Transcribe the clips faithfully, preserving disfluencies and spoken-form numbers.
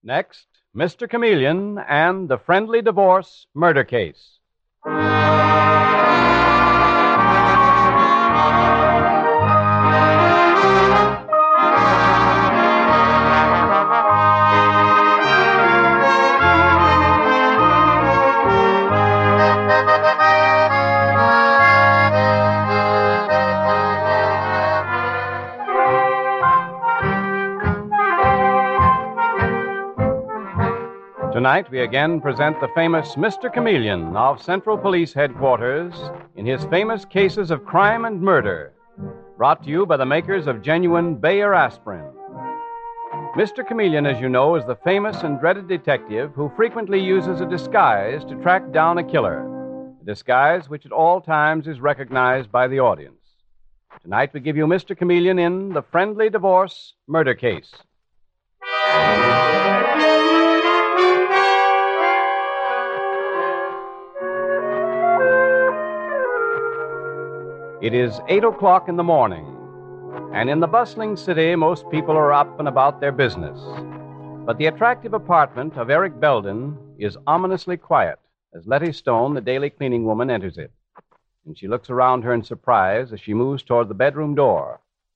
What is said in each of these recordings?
Next, Mister Chameleon and the Friendly Divorce Murder Case. Tonight, we again present the famous Mister Chameleon of Central Police Headquarters in his famous cases of crime and murder, brought to you by the makers of genuine Bayer aspirin. Mister Chameleon, as you know, is the famous and dreaded detective who frequently uses a disguise to track down a killer, a disguise which at all times is recognized by the audience. Tonight, we give you Mister Chameleon in the Friendly Divorce Murder Case. It is eight o'clock in the morning, and in the bustling city, most people are up and about their business. But the attractive apartment of Eric Belden is ominously quiet as Letty Stone, the daily cleaning woman, enters it. And she looks around her in surprise as she moves toward the bedroom door.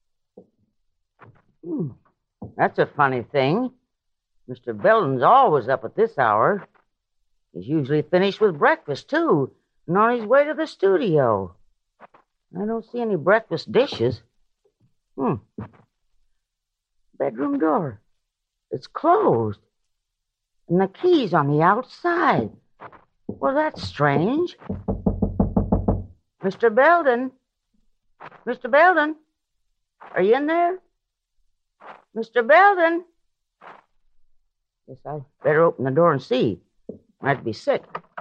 Hmm. That's a funny thing. Mister Belden's always up at this hour. He's usually finished with breakfast, too, and on his way to the studio. I don't see any breakfast dishes. Hmm. Bedroom door. It's closed. And the key's on the outside. Well, that's strange. Mister Belden? Mister Belden? Are you in there? Mister Belden? Guess I better open the door and see. Might be sick.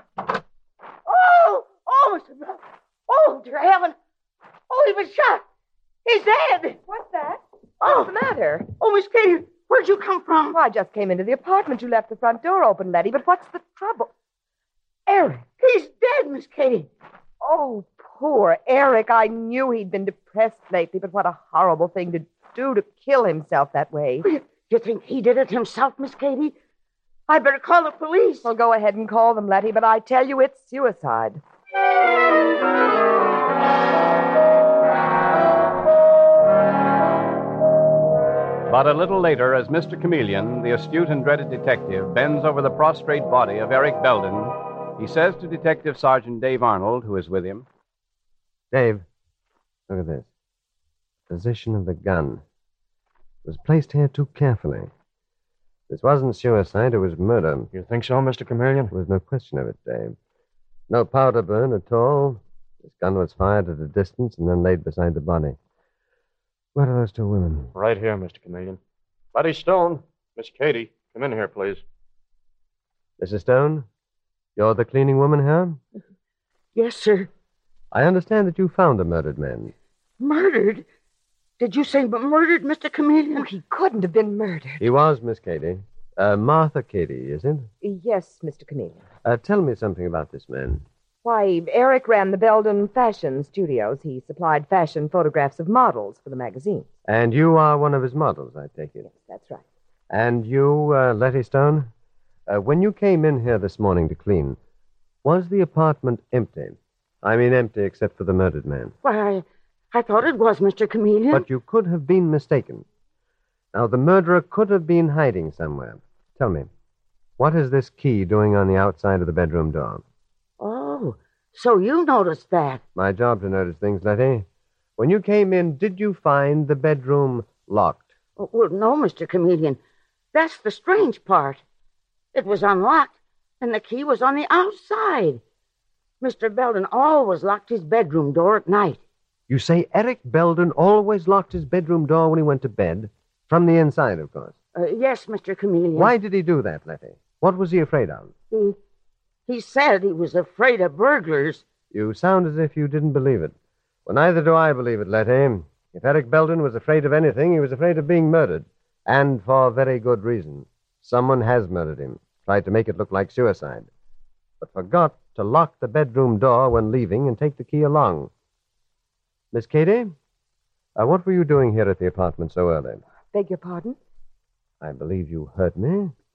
Oh! Oh, Mister Belden! Oh, dear heaven! Oh, he was shot. He's dead. What's that? Oh. What's the matter? Oh, Miss Katie, where'd you come from? Well, I just came into the apartment. You left the front door open, Letty, but what's the trouble? Eric. He's dead, Miss Katie. Oh, poor Eric. I knew he'd been depressed lately, but what a horrible thing to do to kill himself that way. You, you think he did it himself, Miss Katie? I'd better call the police. Well, go ahead and call them, Letty, but I tell you it's suicide. But a little later, as Mister Chameleon, the astute and dreaded detective, bends over the prostrate body of Eric Belden, he says to Detective Sergeant Dave Arnold, who is with him, Dave, look at this. Position of the gun. It was placed here too carefully. This wasn't suicide, it was murder. You think so, Mister Chameleon? There was no question of it, Dave. No powder burn at all. This gun was fired at a distance and then laid beside the body. Where are those two women? Right here, Mister Chameleon. Letty Stone. Miss Katie, come in here, please. Missus Stone, you're the cleaning woman here? Yes, sir. I understand that you found the murdered man. Murdered? Did you say m- murdered, Mister Chameleon? Oh, he couldn't have been murdered. He was, Miss Katie. Uh, Martha Katie, is it? Yes, Mister Chameleon. Uh, tell me something about this man. Why, Eric ran the Belden Fashion Studios. He supplied fashion photographs of models for the magazines. And you are one of his models, I take it. Yes, that's right. And you, uh, Letty Stone, uh, when you came in here this morning to clean, was the apartment empty? I mean empty except for the murdered man. Why, I, I thought it was, Mister Chameleon. But you could have been mistaken. Now, the murderer could have been hiding somewhere. Tell me, what is this key doing on the outside of the bedroom door? Oh, so you noticed that. My job to notice things, Letty. When you came in, did you find the bedroom locked? Oh, well, no, Mister Chameleon. That's the strange part. It was unlocked, and the key was on the outside. Mister Belden always locked his bedroom door at night. You say Eric Belden always locked his bedroom door when he went to bed? From the inside, of course. Uh, yes, Mister Chameleon. Why did he do that, Letty? What was he afraid of? He, he said he was afraid of burglars. You sound as if you didn't believe it. Well, neither do I believe it, Letty. If Eric Belden was afraid of anything, he was afraid of being murdered. And for very good reason. Someone has murdered him, tried to make it look like suicide, but forgot to lock the bedroom door when leaving and take the key along. Miss Katie, uh, what were you doing here at the apartment so early? Beg your pardon? I believe you heard me.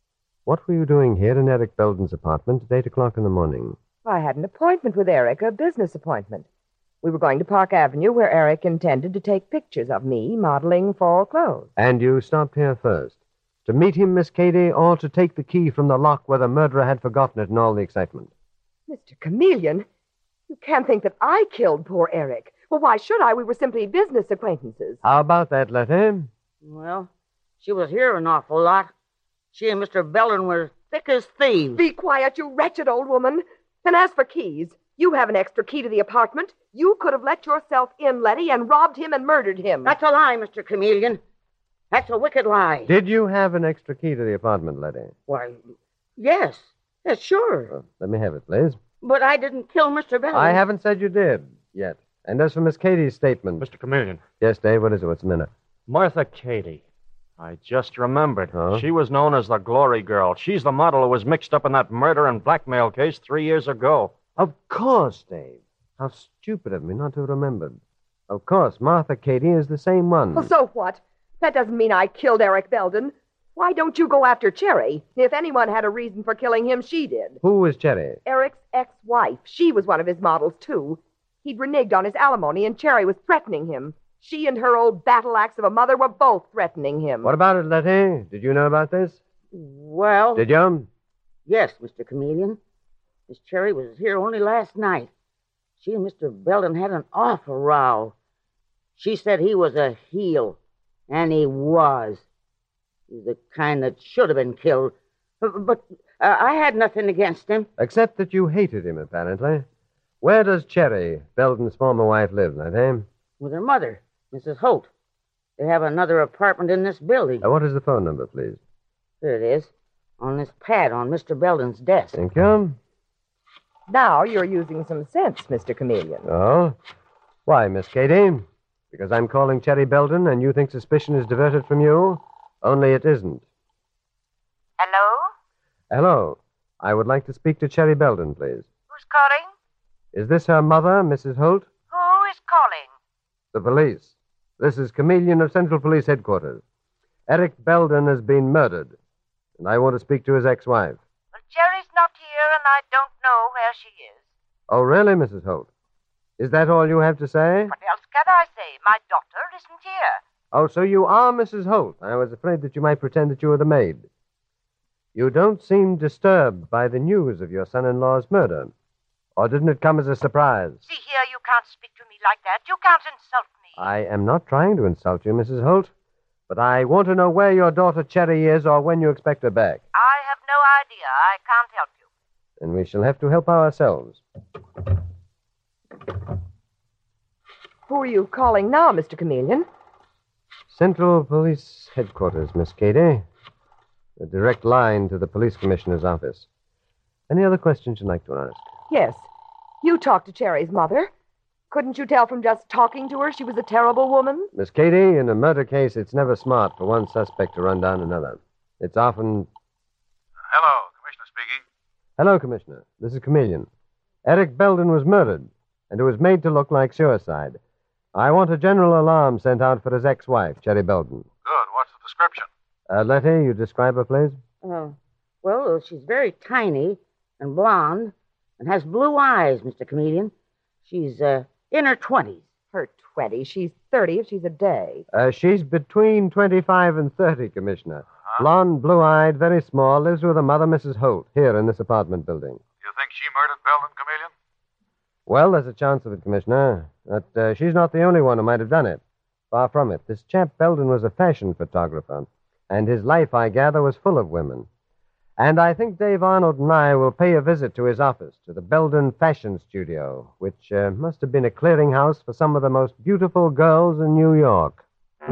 What were you doing here in Eric Belden's apartment at eight o'clock in the morning? I had an appointment with Eric, a business appointment. We were going to Park Avenue, where Eric intended to take pictures of me modeling fall clothes. And you stopped here first. To meet him, Miss Cady, or to take the key from the lock where the murderer had forgotten it in all the excitement? Mister Chameleon, you can't think that I killed poor Eric. Well, why should I? We were simply business acquaintances. How about that, Letty? Well, she was here an awful lot. She and Mister Belden were thick as thieves. Be quiet, you wretched old woman. And as for keys, you have an extra key to the apartment. You could have let yourself in, Letty, and robbed him and murdered him. That's a lie, Mister Chameleon. That's a wicked lie. Did you have an extra key to the apartment, Letty? Why, yes. Yes, sure. Well, let me have it, please. But I didn't kill Mister Belden. I haven't said you did yet. And as for Miss Cady's statement... Mister Chameleon. Yes, Dave, what is it? What's the minute? Martha Cady. I just remembered. Huh? She was known as the Glory Girl. She's the model who was mixed up in that murder and blackmail case three years ago. Of course, Dave. How stupid of me not to have remembered. Of course, Martha Cady is the same one. Well, so what? That doesn't mean I killed Eric Belden. Why don't you go after Cherry? If anyone had a reason for killing him, she did. Who was Cherry? Eric's ex-wife. She was one of his models, too. He'd reneged on his alimony, and Cherry was threatening him. She and her old battle axe of a mother were both threatening him. What about it, Letty? Did you know about this? Well... Did you? Yes, Mister Chameleon. Miss Cherry was here only last night. She and Mister Belden had an awful row. She said he was a heel, and he was. He's the kind that should have been killed. But, but uh, I had nothing against him. Except that you hated him, apparently. Where does Cherry, Belden's former wife, live, Letty? With her mother, Missus Holt. They have another apartment in this building. Uh, what is the phone number, please? Here it is, on this pad on Mister Belden's desk. Thank you. Now you're using some sense, Mister Chameleon. Oh? Why, Miss Cady? Because I'm calling Cherry Belden and you think suspicion is diverted from you? Only it isn't. Hello? Hello. I would like to speak to Cherry Belden, please. Who's calling? Is this her mother, Missus Holt? Who is calling? The police. This is Chameleon of Central Police Headquarters. Eric Belden has been murdered, and I want to speak to his ex-wife. Well, Cherry's not here, and I don't know where she is. Oh, really, Missus Holt? Is that all you have to say? What else can I say? My daughter isn't here. Oh, so you are Missus Holt. I was afraid that you might pretend that you were the maid. You don't seem disturbed by the news of your son-in-law's murder. Or didn't it come as a surprise? See here, you can't speak to me like that. You can't insult me. I am not trying to insult you, Missus Holt. But I want to know where your daughter Cherry is or when you expect her back. I have no idea. I can't help you. And we shall have to help ourselves. Who are you calling now, Mister Chameleon? Central Police Headquarters, Miss Cady. A direct line to the police commissioner's office. Any other questions you'd like to ask? Yes. You talked to Cherry's mother. Couldn't you tell from just talking to her she was a terrible woman? Miss Cady, in a murder case, it's never smart for one suspect to run down another. It's often... Hello, Commissioner speaking. Hello, Commissioner. This is Chameleon. Eric Belden was murdered, and it was made to look like suicide. I want a general alarm sent out for his ex-wife, Cherry Belden. Good. What's the description? Uh, Letty, you describe her, please? Uh, well, she's very tiny and blonde and has blue eyes, Mister Chameleon. She's uh, in her twenties. Her twenty. She's thirty if she's a day. Uh, she's between twenty-five and thirty, Commissioner. Huh? Blonde, blue-eyed, very small, lives with her mother, Missus Holt, here in this apartment building. You think she murdered Belden, Chameleon? Well, there's a chance of it, Commissioner. But uh, she's not the only one who might have done it. Far from it. This chap Belden was a fashion photographer, and his life, I gather, was full of women. And I think Dave Arnold and I will pay a visit to his office, to the Belden Fashion Studio, which uh, must have been a clearinghouse for some of the most beautiful girls in New York.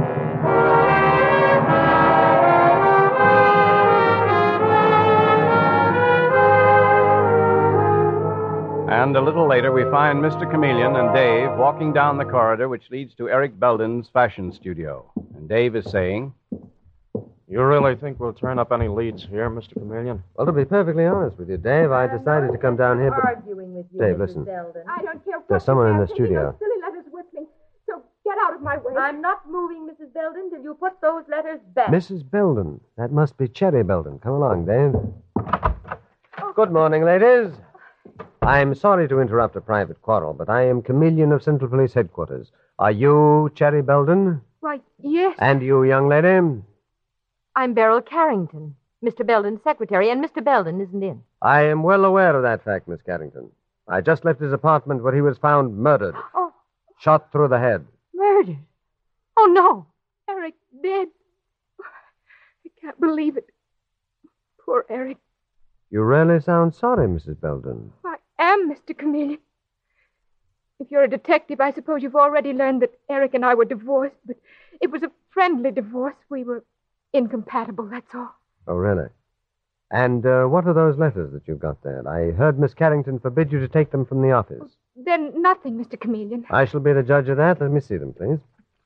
And a little later, we find Mister Chameleon and Dave walking down the corridor which leads to Eric Belden's fashion studio. And Dave is saying... You really think we'll turn up any leads here, Mister Chameleon? Well, to be perfectly honest with you, Dave, I decided to come down here, but... Arguing with you, Dave, Missus listen. Belden. I don't care what There's you someone in say. the I'm taking studio. those silly letters with me. So get out of my way. I'm not moving, Missus Belden, till you put those letters back. Missus Belden. That must be Cherry Belden. Come along, Dave. Good morning, ladies. I'm sorry to interrupt a private quarrel, but I am Chameleon of Central Police Headquarters. Are you Cherry Belden? Why, yes. And you, young lady? I'm Beryl Carrington, Mister Belden's secretary, and Mister Belden isn't in. I am well aware of that fact, Miss Carrington. I just left his apartment where he was found murdered. Oh. Shot through the head. Murdered? Oh, no. Eric dead. I can't believe it. Poor Eric. You really sound sorry, Missus Belden. I am, Mister Chameleon. If you're a detective, I suppose you've already learned that Eric and I were divorced, but it was a friendly divorce. We were incompatible, that's all. Oh, really? And uh, what are those letters that you've got there? I heard Miss Carrington forbid you to take them from the office. They're nothing, Mister Chameleon. I shall be the judge of that. Let me see them, please.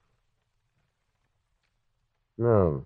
No.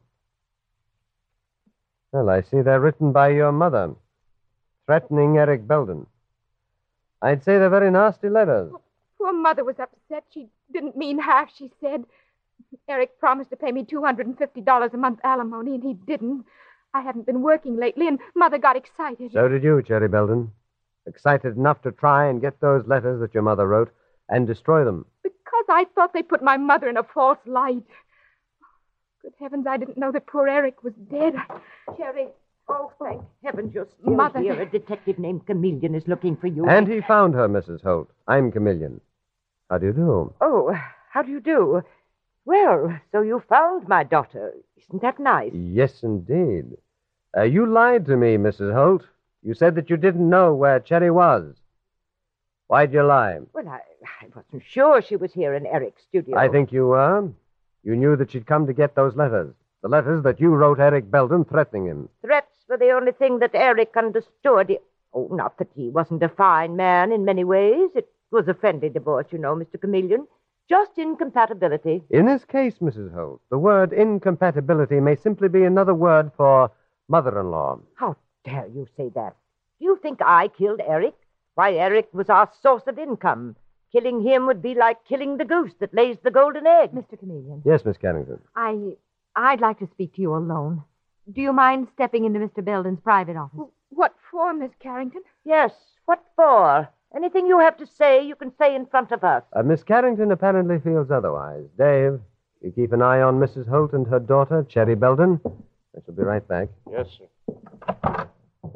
Well, I see they're written by your mother, threatening Eric Belden. I'd say they're very nasty letters. Poor Mother was upset. She didn't mean half she said. Eric promised to pay me two hundred fifty dollars a month alimony, and he didn't. I haven't been working lately, and Mother got excited. So did you, Cherry Belden. Excited enough to try and get those letters that your mother wrote and destroy them. Because I thought they put my mother in a false light. Good heavens, I didn't know that poor Eric was dead. Cherry, oh, thank heavens you're still Mother. here. A detective named Chameleon is looking for you. And he found her, Missus Holt. I'm Chameleon. How do you do? Oh, how do you do? Well, so you found my daughter. Isn't that nice? Yes, indeed. Uh, you lied to me, Missus Holt. You said that you didn't know where Cherry was. Why'd you lie? Well, I, I wasn't sure she was here in Eric's studio. I think you were. You knew that she'd come to get those letters. The letters that you wrote Eric Belden threatening him. Threats were the only thing that Eric understood. He- Oh, not that he wasn't a fine man in many ways. It was a friendly divorce, you know, Mister Chameleon. Just incompatibility. In this case, Missus Holt, the word incompatibility may simply be another word for mother-in-law. How dare you say that? Do you think I killed Eric? Why, Eric was our source of income. Killing him would be like killing the goose that lays the golden egg. Mister Chameleon, Yes, Miss Carrington. I, I'd like to speak to you alone. Do you mind stepping into Mister Belden's private office? What for, Miss Carrington? Yes, what for? Anything you have to say, you can say in front of us. Uh, Miss Carrington apparently feels otherwise. Dave, you keep an eye on Missus Holt and her daughter, Cherry Belden. I shall be right back. Yes, sir.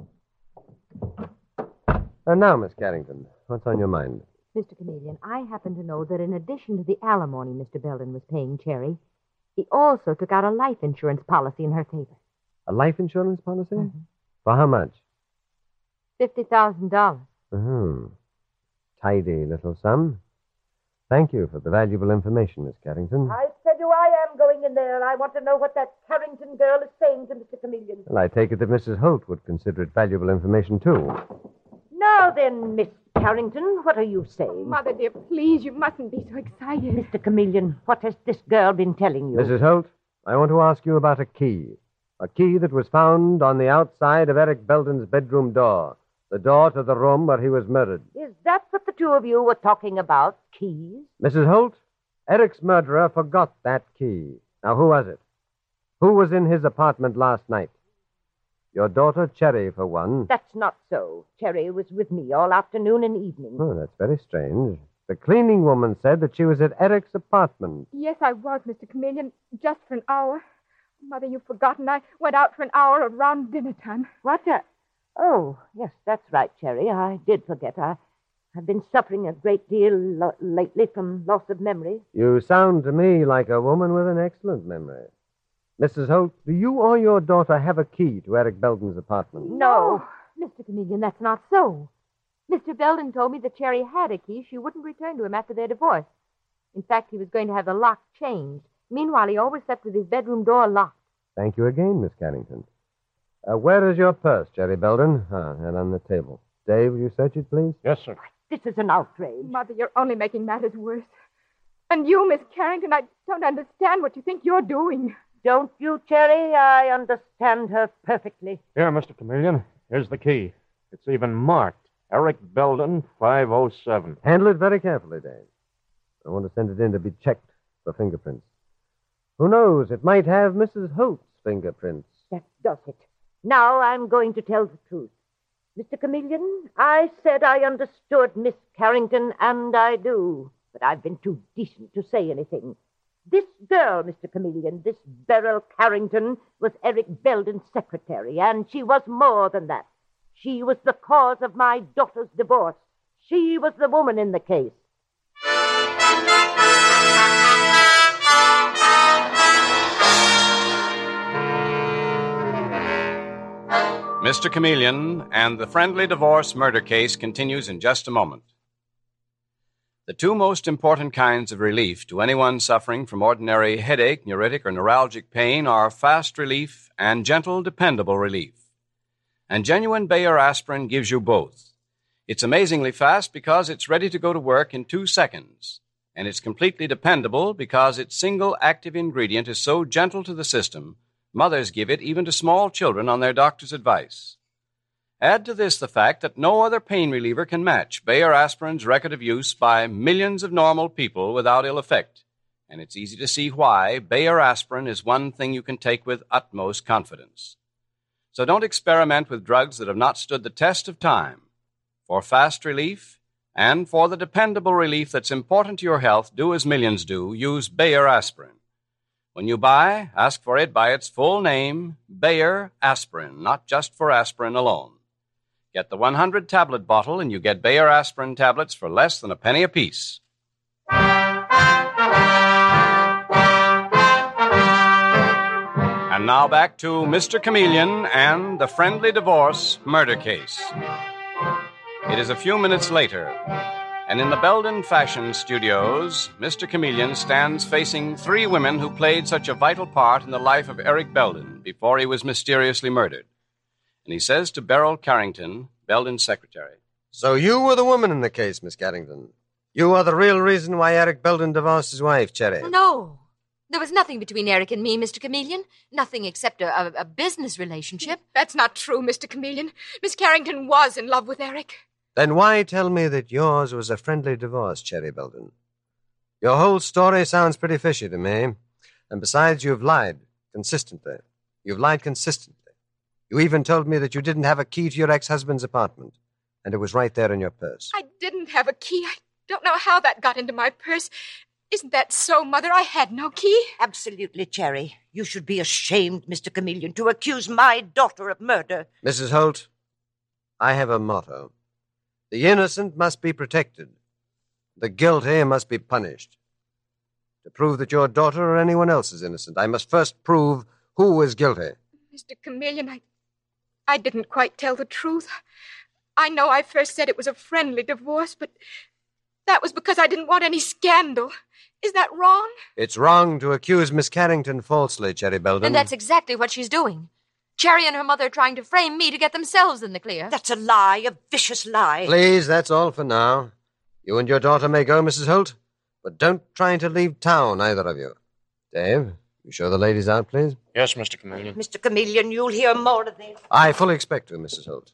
And now, Miss Carrington, what's on your mind? Mister Chameleon, I happen to know that in addition to the alimony Mister Belden was paying Cherry, he also took out a life insurance policy in her favor. A life insurance policy? Mm-hmm. For how much? Fifty thousand dollars. Hmm. Tidy little sum. Thank you for the valuable information, Miss Carrington. I tell you, I am going in there. I want to know what that Carrington girl is saying to Mister Chameleon. Well, I take it that Missus Holt would consider it valuable information, too. Now then, Miss Carrington, what are you saying? Mother, dear, please, you mustn't be so excited. Mister Chameleon, what has this girl been telling you? Missus Holt, I want to ask you about a key. A key that was found on the outside of Eric Belden's bedroom door. The door to the room where he was murdered. Is that what the two of you were talking about? Keys? Missus Holt, Eric's murderer forgot that key. Now, who was it? Who was in his apartment last night? Your daughter, Cherry, for one. That's not so. Cherry was with me all afternoon and evening. Oh, that's very strange. The cleaning woman said that she was at Eric's apartment. Yes, I was, Mister Chameleon, just for an hour. Mother, you've forgotten. I went out for an hour around dinner time. What? Uh, oh, yes, that's right, Cherry. I did forget. I, I've been suffering a great deal lo- lately from loss of memory. You sound to me like a woman with an excellent memory. Missus Holt, do you or your daughter have a key to Eric Belden's apartment? No. Mister Chameleon, that's not so. Mister Belden told me that Cherry had a key she wouldn't return to him after their divorce. In fact, he was going to have the lock changed. Meanwhile, he always slept with his bedroom door locked. Thank you again, Miss Carrington. Uh, where is your purse, Cherry Belden? Ah, and on the table. Dave, will you search it, please? Yes, sir. This is an outrage. Mother, you're only making matters worse. And you, Miss Carrington, I don't understand what you think you're doing. Don't you, Cherry? I understand her perfectly. Here, Mister Chameleon. Here's the key. It's even marked. Eric Belden, five oh seven. Handle it very carefully, Dave. I want to send it in to be checked. for fingerprints. Who knows? It might have Missus Holt's fingerprints. That does it. Now I'm going to tell the truth. Mister Chameleon, I said I understood Miss Carrington, and I do. But I've been too decent to say anything. This girl, Mister Chameleon, this Beryl Carrington, was Eric Belden's secretary, and she was more than that. She was the cause of my daughter's divorce. She was the woman in the case. Mister Chameleon and the Friendly Divorce murder case continues in just a moment. The two most important kinds of relief to anyone suffering from ordinary headache, neuritic, or neuralgic pain are fast relief and gentle, dependable relief. And genuine Bayer aspirin gives you both. It's amazingly fast because it's ready to go to work in two seconds. And it's completely dependable because its single active ingredient is so gentle to the system, mothers give it even to small children on their doctor's advice. Add to this the fact that no other pain reliever can match Bayer aspirin's record of use by millions of normal people without ill effect. And it's easy to see why Bayer aspirin is one thing you can take with utmost confidence. So don't experiment with drugs that have not stood the test of time. For fast relief and for the dependable relief that's important to your health, do as millions do, use Bayer aspirin. When you buy, ask for it by its full name, Bayer aspirin, not just for aspirin alone. Get the one hundred tablet bottle and you get Bayer aspirin tablets for less than a penny apiece. And now back to Mister Chameleon and the Friendly Divorce murder case. It is a few minutes later, and in the Belden Fashion Studios, Mister Chameleon stands facing three women who played such a vital part in the life of Eric Belden before he was mysteriously murdered. And he says to Beryl Carrington, Belden's secretary, So you were the woman in the case, Miss Carrington. You are the real reason why Eric Belden divorced his wife, Cherry. No. There was nothing between Eric and me, Mister Chameleon. Nothing except a, a, a business relationship. That's not true, Mister Chameleon. Miss Carrington was in love with Eric. Then why tell me that yours was a friendly divorce, Cherry Belden? Your whole story sounds pretty fishy to me. And besides, you've lied consistently. You've lied consistently. You even told me that you didn't have a key to your ex-husband's apartment, and it was right there in your purse. I didn't have a key. I don't know how that got into my purse. Isn't that so, Mother? I had no key. Absolutely, Cherry. You should be ashamed, Mister Chameleon, to accuse my daughter of murder. Missus Holt, I have a motto. The innocent must be protected. The guilty must be punished. To prove that your daughter or anyone else is innocent, I must first prove who is guilty. Mister Chameleon, I, I didn't quite tell the truth. I know I first said it was a friendly divorce, but that was because I didn't want any scandal. Is that wrong? It's wrong to accuse Miss Carrington falsely, Cherry Belden. And that's exactly what she's doing. Cherry and her mother are trying to frame me to get themselves in the clear. That's a lie, a vicious lie. Please, that's all for now. You and your daughter may go, Missus Holt, but don't try to leave town, either of you. Dave, you show the ladies out, please? Yes, Mister Chameleon. Mister Chameleon, you'll hear more of this. I fully expect to, Missus Holt.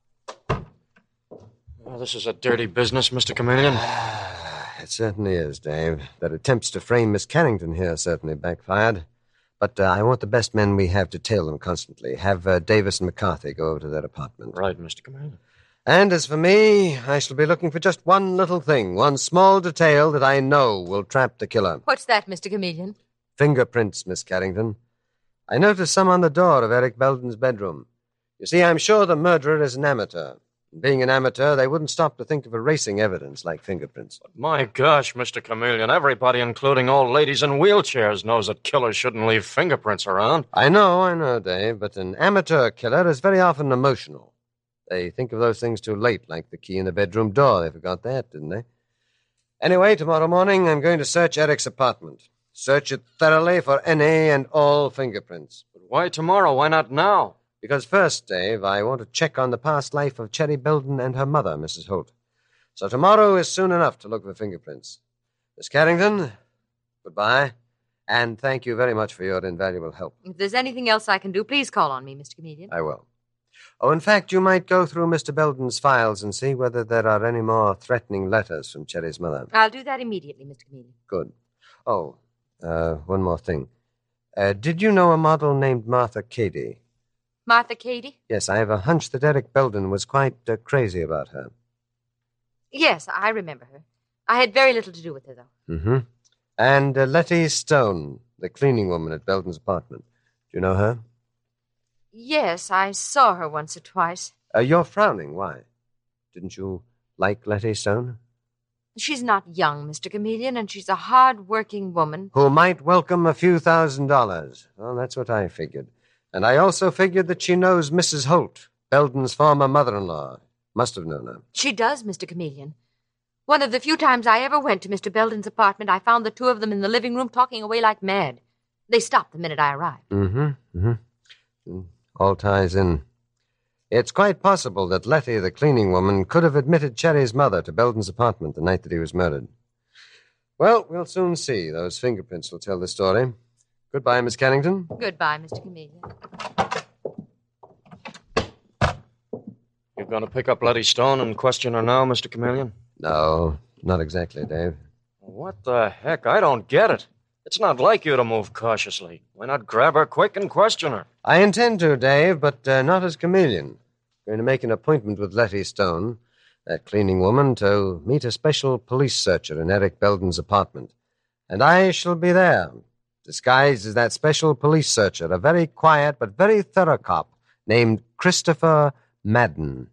Well, this is a dirty business, Mister Chameleon. It certainly is, Dave. That attempts to frame Miss Carrington here certainly backfired. But uh, I want the best men we have to tail them constantly. Have uh, Davis and McCarthy go over to their apartment. Right, Mister Chameleon. And as for me, I shall be looking for just one little thing, one small detail that I know will trap the killer. What's that, Mister Chameleon? Fingerprints, Miss Carrington. I noticed some on the door of Eric Belden's bedroom. You see, I'm sure the murderer is an amateur. Being an amateur, they wouldn't stop to think of erasing evidence like fingerprints. But my gosh, Mister Chameleon, everybody, including old ladies in wheelchairs, knows that killers shouldn't leave fingerprints around. I know, I know, Dave, but an amateur killer is very often emotional. They think of those things too late, like the key in the bedroom door. They forgot that, didn't they? Anyway, tomorrow morning, I'm going to search Eric's apartment. Search it thoroughly for any and all fingerprints. But why tomorrow? Why not now? Because first, Dave, I want to check on the past life of Cherry Belden and her mother, Missus Holt. So tomorrow is soon enough to look for fingerprints. Miss Carrington, goodbye, and thank you very much for your invaluable help. If there's anything else I can do, please call on me, Mister Chameleon. I will. Oh, in fact, you might go through Mister Belden's files and see whether there are any more threatening letters from Cherry's mother. I'll do that immediately, Mister Chameleon. Good. Oh, Uh, one more thing. Uh, did you know a model named Martha Cady? Martha Cady? Yes, I have a hunch that Eric Belden was quite uh, crazy about her. Yes, I remember her. I had very little to do with her, though. Mm-hmm. And uh, Letty Stone, the cleaning woman at Belden's apartment. Do you know her? Yes, I saw her once or twice. Uh, you're frowning. Why? Didn't you like Letty Stone? She's not young, Mister Chameleon, and she's a hard-working woman. Who might welcome a few thousand dollars. Well, that's what I figured. And I also figured that she knows Missus Holt, Belden's former mother-in-law. Must have known her. She does, Mister Chameleon. One of the few times I ever went to Mister Belden's apartment, I found the two of them in the living room talking away like mad. They stopped the minute I arrived. Mm-hmm, mm-hmm. All ties in. It's quite possible that Letty, the cleaning woman, could have admitted Cherry's mother to Belden's apartment the night that he was murdered. Well, we'll soon see. Those fingerprints will tell the story. Goodbye, Miss Carrington. Goodbye, Mister Chameleon. You're going to pick up Letty Stone and question her now, Mister Chameleon? No, not exactly, Dave. What the heck? I don't get it. It's not like you to move cautiously. Why not grab her quick and question her? I intend to, Dave, but uh, not as Chameleon. Going to make an appointment with Letty Stone, that cleaning woman, to meet a special police searcher in Eric Belden's apartment. And I shall be there, disguised as that special police searcher, a very quiet but very thorough cop named Christopher Madden.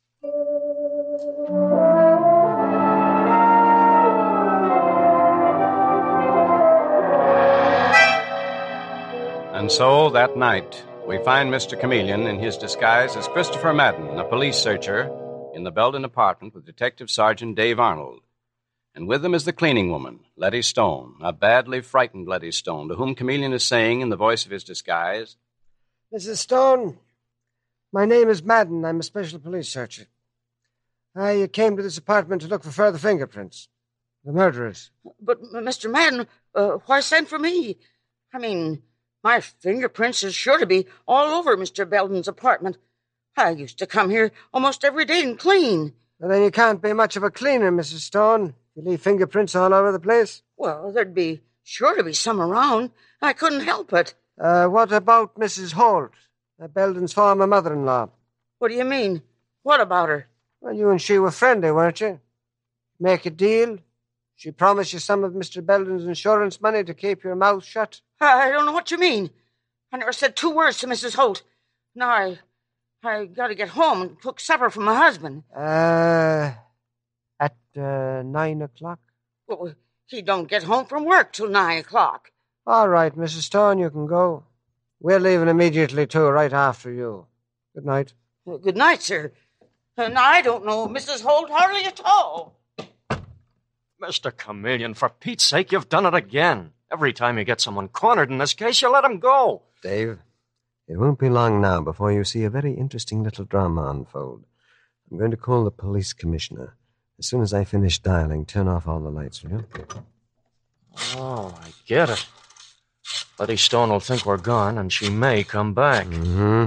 And so, that night, we find Mister Chameleon in his disguise as Christopher Madden, a police searcher, in the Belden apartment with Detective Sergeant Dave Arnold. And with them is the cleaning woman, Letty Stone, a badly frightened Letty Stone, to whom Chameleon is saying in the voice of his disguise, Missus Stone, my name is Madden. I'm a special police searcher. I came to this apartment to look for further fingerprints. The murderers. But, Mister Madden, uh, why send for me? I mean, my fingerprints is sure to be all over Mister Belden's apartment. I used to come here almost every day and clean. Well, then you can't be much of a cleaner, Missus Stone. You leave fingerprints all over the place. Well, there'd be sure to be some around. I couldn't help it. Uh, what about Missus Holt, uh, Belden's former mother-in-law? What do you mean? What about her? Well, you and she were friendly, weren't you? Make a deal? She promised you some of Mister Belden's insurance money to keep your mouth shut? I don't know what you mean. I never said two words to Missus Holt. Now I... I gotta get home and cook supper for my husband. Uh... At, uh, nine o'clock? Well, he don't get home from work till nine o'clock. All right, Missus Stone, you can go. We're leaving immediately, too, right after you. Good night. Well, good night, sir. And I don't know Missus Holt hardly at all. Mister Chameleon, for Pete's sake, you've done it again. Every time you get someone cornered in this case, you let him go. Dave, it won't be long now before you see a very interesting little drama unfold. I'm going to call the police commissioner. As soon as I finish dialing, turn off all the lights, will you? Oh, I get it. Letty Stone will think we're gone, and she may come back. Mm-hmm.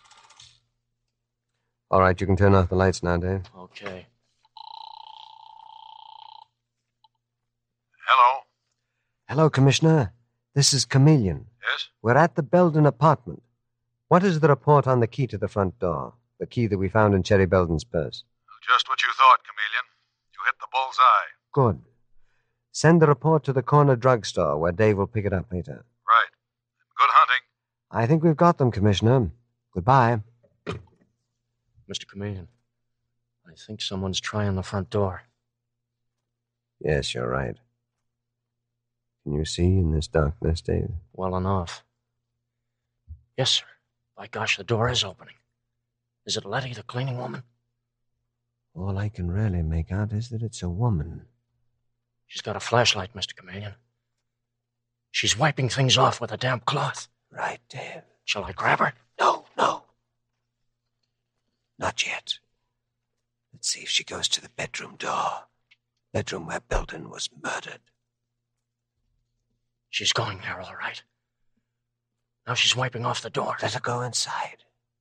All right, you can turn off the lights now, Dave. Okay. Hello? Hello, Commissioner. This is Chameleon. Yes? We're at the Belden apartment. What is the report on the key to the front door? The key that we found in Cherry Belden's purse? Just what you thought, Chameleon. You hit the bull's eye. Good. Send the report to the corner drugstore where Dave will pick it up later. Right. Good hunting. I think we've got them, Commissioner. Goodbye. Mister Chameleon, I think someone's trying the front door. Yes, you're right. Can you see in this darkness, Dave? Well enough. Yes, sir. By gosh, the door is opening. Is it Letty, the cleaning woman? All I can really make out is that it's a woman. She's got a flashlight, Mister Chameleon. She's wiping things off with a damp cloth. Right, Dave. Shall I grab her? No, no. Not yet. Let's see if she goes to the bedroom door. Bedroom where Belden was murdered. She's going there, all right. Now she's wiping off the door. Let her go inside.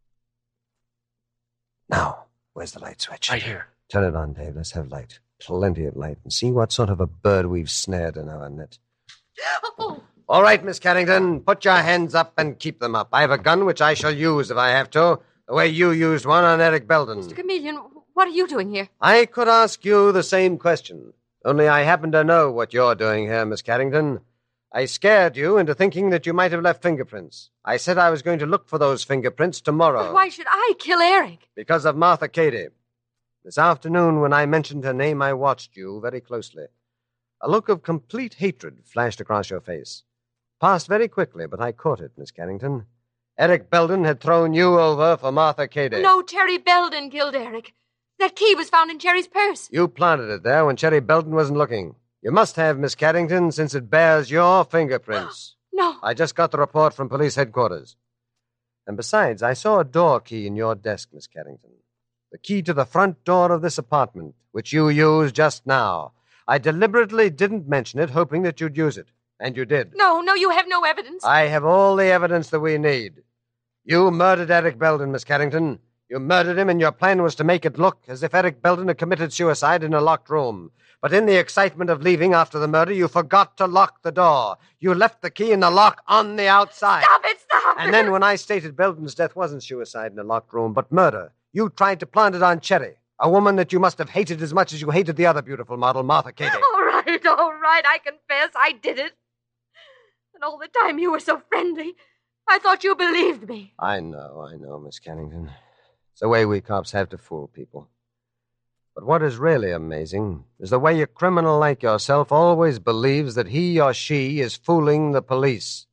Now, where's the light switch? Right here. Turn it on, Dave. Let's have light. Plenty of light. And see what sort of a bird we've snared in our net. Oh. All right, Miss Carrington, put your hands up and keep them up. I have a gun which I shall use if I have to, the way you used one on Eric Belden. Mister Chameleon, what are you doing here? I could ask you the same question, only I happen to know what you're doing here, Miss Carrington. I scared you into thinking that you might have left fingerprints. I said I was going to look for those fingerprints tomorrow. But why should I kill Eric? Because of Martha Cady. This afternoon, when I mentioned her name, I watched you very closely. A look of complete hatred flashed across your face. Passed very quickly, but I caught it, Miss Carrington. Eric Belden had thrown you over for Martha Cady. No, Cherry Belden killed Eric. That key was found in Cherry's purse. You planted it there when Cherry Belden wasn't looking. You must have, Miss Carrington, since it bears your fingerprints. No. I just got the report from police headquarters. And besides, I saw a door key in your desk, Miss Carrington. The key to the front door of this apartment, which you used just now. I deliberately didn't mention it, hoping that you'd use it. And you did. No, no, you have no evidence. I have all the evidence that we need. You murdered Eric Belden, Miss Carrington. You murdered him, and your plan was to make it look as if Eric Belden had committed suicide in a locked room. But in the excitement of leaving after the murder, you forgot to lock the door. You left the key in the lock on the outside. Stop it, stop And it. then when I stated Belden's death wasn't suicide in a locked room, but murder, you tried to plant it on Cherry, a woman that you must have hated as much as you hated the other beautiful model, Martha Cady. All right, all right, I confess I did it. And all the time you were so friendly, I thought you believed me. I know, I know, Miss Carrington. It's the way we cops have to fool people. But what is really amazing is the way a criminal like yourself always believes that he or she is fooling the police.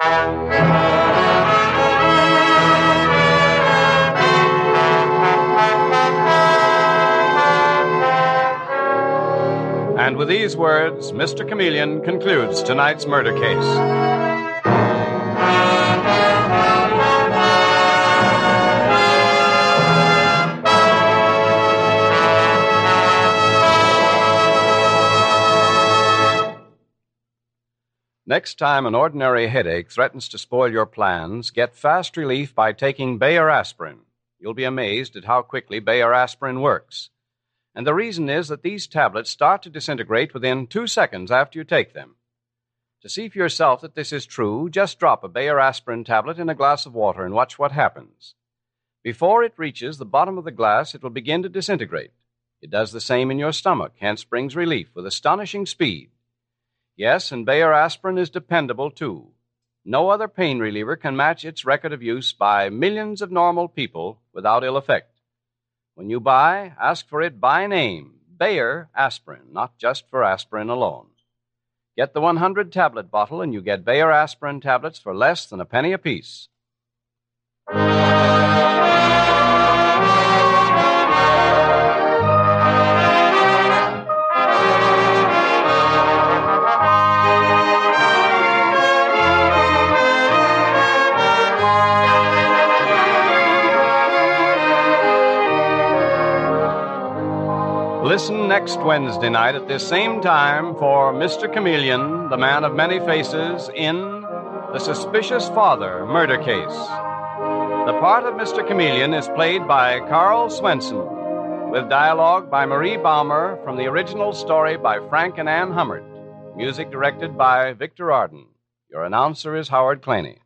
And with these words, Mister Chameleon concludes tonight's murder case. Next time an ordinary headache threatens to spoil your plans, get fast relief by taking Bayer aspirin. You'll be amazed at how quickly Bayer aspirin works. And the reason is that these tablets start to disintegrate within two seconds after you take them. To see for yourself that this is true, just drop a Bayer aspirin tablet in a glass of water and watch what happens. Before it reaches the bottom of the glass, it will begin to disintegrate. It does the same in your stomach, hence brings relief with astonishing speed. Yes, and Bayer aspirin is dependable, too. No other pain reliever can match its record of use by millions of normal people without ill effect. When you buy, ask for it by name, Bayer aspirin, not just for aspirin alone. Get the one hundred tablet bottle and you get Bayer aspirin tablets for less than a penny apiece. Listen next Wednesday night at this same time for Mister Chameleon, the man of many faces, in The Suspicious Father Murder Case. The part of Mister Chameleon is played by Carl Swenson, with dialogue by Marie Baumer from the original story by Frank and Ann Hummert. Music directed by Victor Arden. Your announcer is Howard Claney.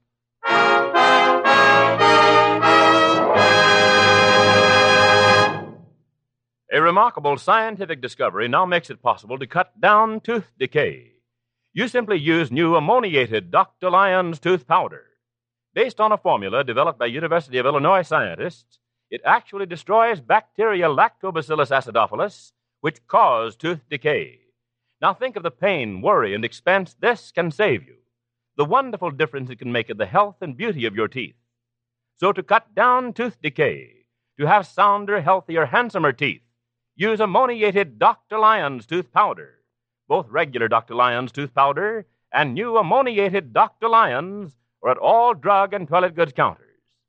A remarkable scientific discovery now makes it possible to cut down tooth decay. You simply use new ammoniated Doctor Lyon's tooth powder. Based on a formula developed by University of Illinois scientists, it actually destroys bacteria Lactobacillus acidophilus, which cause tooth decay. Now think of the pain, worry, and expense this can save you. The wonderful difference it can make in the health and beauty of your teeth. So to cut down tooth decay, to have sounder, healthier, handsomer teeth, use ammoniated Doctor Lyon's tooth powder. Both regular Doctor Lyon's tooth powder and new ammoniated Doctor Lyon's are at all drug and toilet goods counters.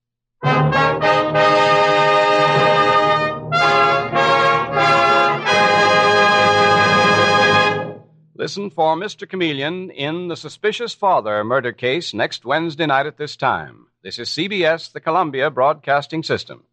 Listen for Mister Chameleon in The Suspicious Father Murder Case next Wednesday night at this time. This is C B S, the Columbia Broadcasting System.